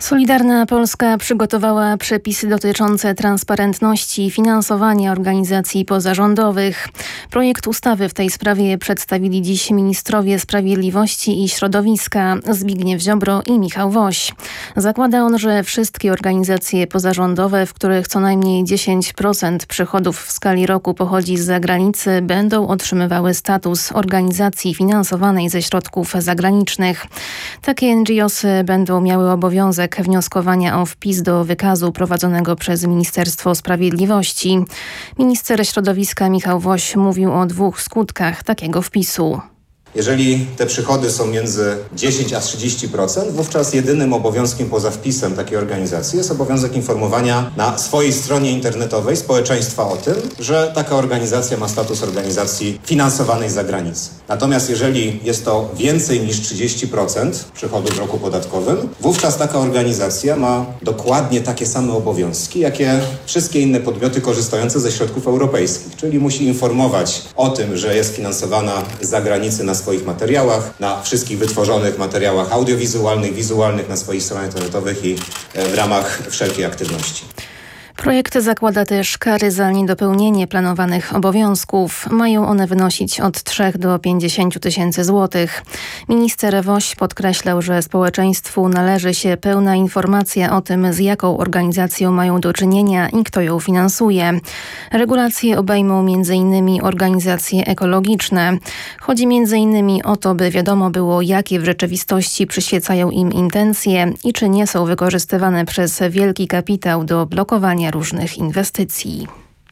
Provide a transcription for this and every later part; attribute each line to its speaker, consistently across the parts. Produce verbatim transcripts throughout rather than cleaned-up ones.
Speaker 1: Solidarna Polska przygotowała przepisy dotyczące transparentności finansowania organizacji pozarządowych. Projekt ustawy w tej sprawie przedstawili dziś ministrowie sprawiedliwości i środowiska Zbigniew Ziobro i Michał Woś. Zakłada on, że wszystkie organizacje pozarządowe, w których co najmniej dziesięć procent przychodów w skali roku pochodzi z zagranicy, będą otrzymywały status organizacji finansowanej ze środków zagranicznych. Takie N G O sy będą miały obowiązek wnioskowania o wpis do wykazu prowadzonego przez Ministerstwo Sprawiedliwości. Minister środowiska Michał Woś mówił o dwóch skutkach takiego wpisu.
Speaker 2: Jeżeli te przychody są między dziesięć a trzydzieści procent, wówczas jedynym obowiązkiem poza wpisem takiej organizacji jest obowiązek informowania na swojej stronie internetowej społeczeństwa o tym, że taka organizacja ma status organizacji finansowanej z zagranicy. Natomiast jeżeli jest to więcej niż trzydzieści procent przychodów w roku podatkowym, wówczas taka organizacja ma dokładnie takie same obowiązki, jakie wszystkie inne podmioty korzystające ze środków europejskich, czyli musi informować o tym, że jest finansowana z zagranicy na swoich materiałach, na wszystkich wytworzonych materiałach audiowizualnych, wizualnych, na swoich stronach internetowych i w ramach wszelkiej aktywności.
Speaker 1: Projekt zakłada też kary za niedopełnienie planowanych obowiązków. Mają one wynosić od trzech do pięćdziesięciu tysięcy złotych. Minister Woś podkreślał, że społeczeństwu należy się pełna informacja o tym, z jaką organizacją mają do czynienia i kto ją finansuje. Regulacje obejmą między innymi organizacje ekologiczne. Chodzi między innymi o to, by wiadomo było, jakie w rzeczywistości przyświecają im intencje i czy nie są wykorzystywane przez wielki kapitał do blokowania różnych inwestycji.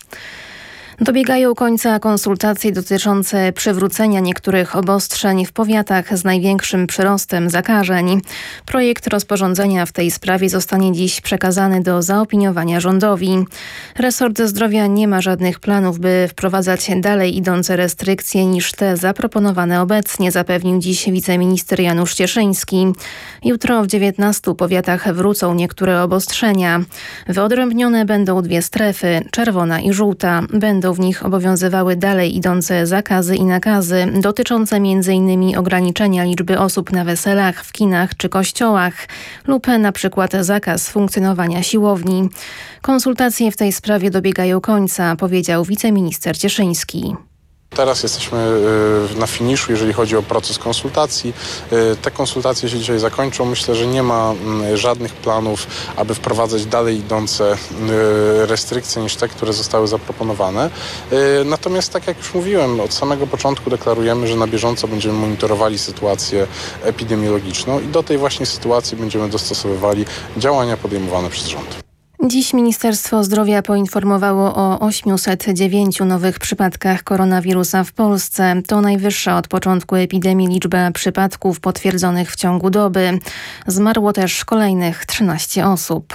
Speaker 1: Dobiegają końca konsultacje dotyczące przywrócenia niektórych obostrzeń w powiatach z największym przyrostem zakażeń. Projekt rozporządzenia w tej sprawie zostanie dziś przekazany do zaopiniowania rządowi. Resort Zdrowia nie ma żadnych planów, by wprowadzać dalej idące restrykcje niż te zaproponowane obecnie, zapewnił dziś wiceminister Janusz Cieszyński. Jutro w dziewiętnastu powiatach wrócą niektóre obostrzenia. Wyodrębnione będą dwie strefy, czerwona i żółta. Będą w nich obowiązywały dalej idące zakazy i nakazy dotyczące między innymi ograniczenia liczby osób na weselach, w kinach czy kościołach lub na przykład zakaz funkcjonowania siłowni. Konsultacje w tej sprawie dobiegają końca, powiedział wiceminister Cieszyński.
Speaker 3: Teraz jesteśmy na finiszu, jeżeli chodzi o proces konsultacji. Te konsultacje się dzisiaj zakończą. Myślę, że nie ma żadnych planów, aby wprowadzać dalej idące restrykcje niż te, które zostały zaproponowane. Natomiast, tak jak już mówiłem, od samego początku deklarujemy, że na bieżąco będziemy monitorowali sytuację epidemiologiczną i do tej właśnie sytuacji będziemy dostosowywali działania podejmowane przez rząd.
Speaker 1: Dziś Ministerstwo Zdrowia poinformowało o osiemset dziewięciu nowych przypadkach koronawirusa w Polsce. To najwyższa od początku epidemii liczba przypadków potwierdzonych w ciągu doby. Zmarło też kolejnych trzynaście osób.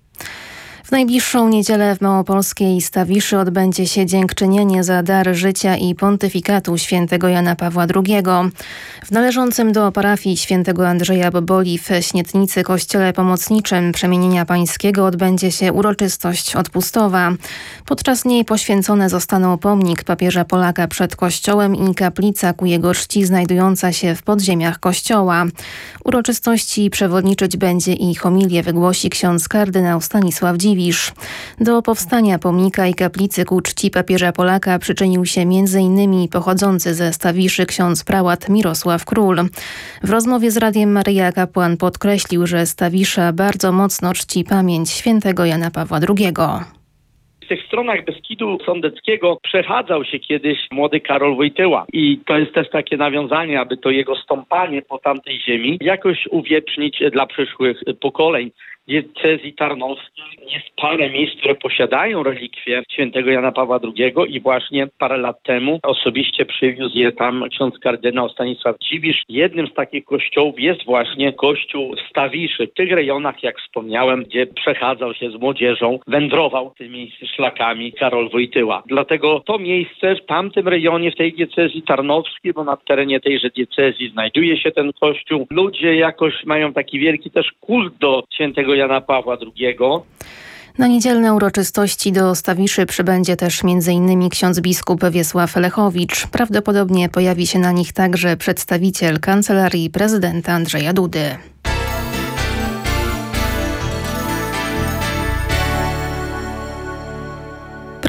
Speaker 1: W najbliższą niedzielę w Małopolskiej Stawiszy odbędzie się dziękczynienie za dar życia i pontyfikatu świętego Jana Pawła drugiego. W należącym do parafii świętego Andrzeja Boboli w Śnietnicy Kościele Pomocniczym Przemienienia Pańskiego odbędzie się uroczystość odpustowa. Podczas niej poświęcone zostaną pomnik papieża Polaka przed kościołem i kaplica ku jego czci znajdująca się w podziemiach kościoła. Uroczystości przewodniczyć będzie i homilię wygłosi ksiądz kardynał Stanisław Dziwisz. Do powstania pomnika i kaplicy ku czci papieża Polaka przyczynił się między innymi pochodzący ze Stawiszy ksiądz prałat Mirosław Król. W rozmowie z Radiem Maryja kapłan podkreślił, że Stawisza bardzo mocno czci pamięć świętego Jana Pawła drugiego.
Speaker 4: W tych stronach Beskidu Sądeckiego przechadzał się kiedyś młody Karol Wojtyła i to jest też takie nawiązanie, aby to jego stąpanie po tamtej ziemi jakoś uwiecznić dla przyszłych pokoleń. Diecezji tarnowskiej jest parę miejsc, które posiadają relikwie świętego Jana Pawła drugiego i właśnie parę lat temu osobiście przywiózł je tam ksiądz kardynał Stanisław Dziwisz. Jednym z takich kościołów jest właśnie kościół w Stawiszy, w tych rejonach, jak wspomniałem, gdzie przechadzał się z młodzieżą, wędrował tymi szlakami Karol Wojtyła. Dlatego to miejsce w tamtym rejonie, w tej diecezji tarnowskiej, bo na terenie tejże diecezji znajduje się ten kościół, ludzie jakoś mają taki wielki też kult do świętego Jana Pawła drugiego.
Speaker 1: Na niedzielne uroczystości do Stawiszy przybędzie też między innymi ksiądz biskup Wiesław Lechowicz. Prawdopodobnie pojawi się na nich także przedstawiciel Kancelarii Prezydenta Andrzeja Dudy.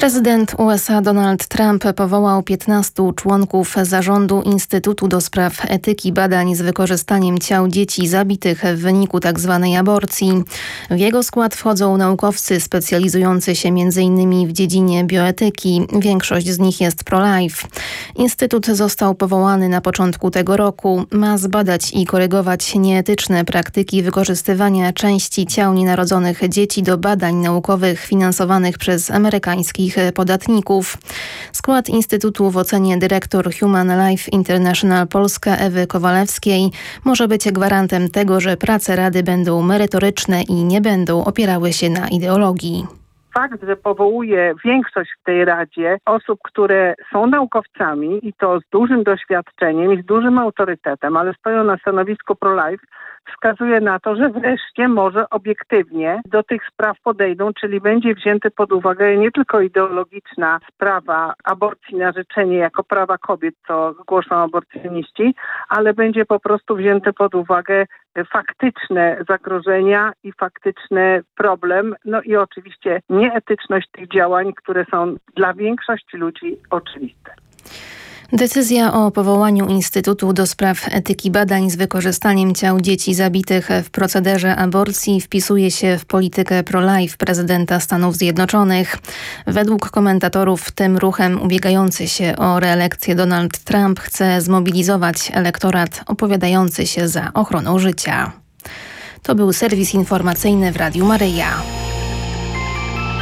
Speaker 1: Prezydent U S A Donald Trump powołał piętnastu członków zarządu Instytutu do Spraw Etyki Badań z wykorzystaniem ciał dzieci zabitych w wyniku tzw. aborcji. W jego skład wchodzą naukowcy specjalizujący się między innymi w dziedzinie bioetyki. Większość z nich jest pro-life. Instytut został powołany na początku tego roku. Ma zbadać i korygować nieetyczne praktyki wykorzystywania części ciał nienarodzonych dzieci do badań naukowych finansowanych przez amerykańskich podatników. Skład Instytutu w ocenie dyrektor Human Life International Polska Ewy Kowalewskiej może być gwarantem tego, że prace Rady będą merytoryczne i nie będą opierały się na ideologii.
Speaker 5: Fakt, że powołuje większość w tej Radzie osób, które są naukowcami i to z dużym doświadczeniem i z dużym autorytetem, ale stoją na stanowisku pro-life, wskazuje na to, że wreszcie może obiektywnie do tych spraw podejdą, czyli będzie wzięty pod uwagę nie tylko ideologiczna sprawa aborcji na życzenie jako prawa kobiet, co głoszą aborcjoniści, ale będzie po prostu wzięty pod uwagę faktyczne zagrożenia i faktyczny problem, no i oczywiście nieetyczność tych działań, które są dla większości ludzi oczywiste.
Speaker 1: Decyzja o powołaniu Instytutu do Spraw Etyki Badań z wykorzystaniem ciał dzieci zabitych w procederze aborcji wpisuje się w politykę pro-life prezydenta Stanów Zjednoczonych. Według komentatorów tym ruchem ubiegający się o reelekcję Donald Trump chce zmobilizować elektorat opowiadający się za ochroną życia. To był serwis informacyjny w Radiu Maryja.